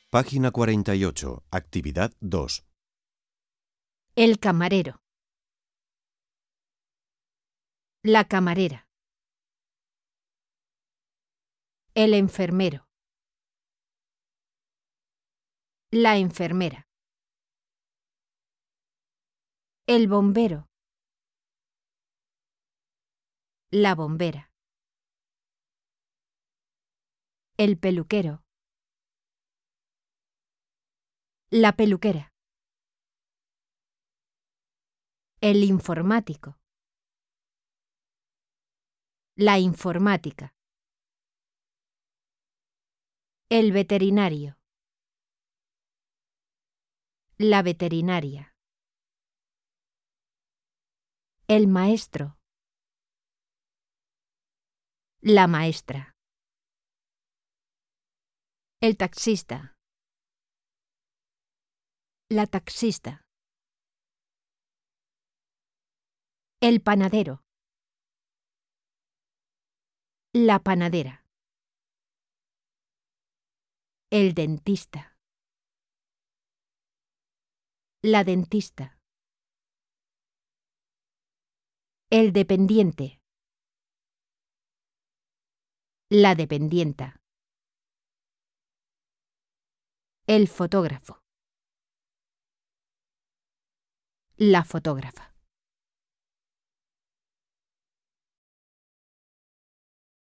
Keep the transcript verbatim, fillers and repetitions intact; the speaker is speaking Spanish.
Página cuarenta y ocho. Actividad dos. El camarero. La camarera. El enfermero. La enfermera. El bombero. La bombera. El peluquero. La peluquera. El informático. La informática. El veterinario. La veterinaria. El maestro. La maestra. El taxista. La taxista. El panadero. La panadera. El dentista. La dentista. El dependiente. La dependienta. El fotógrafo. La fotógrafa.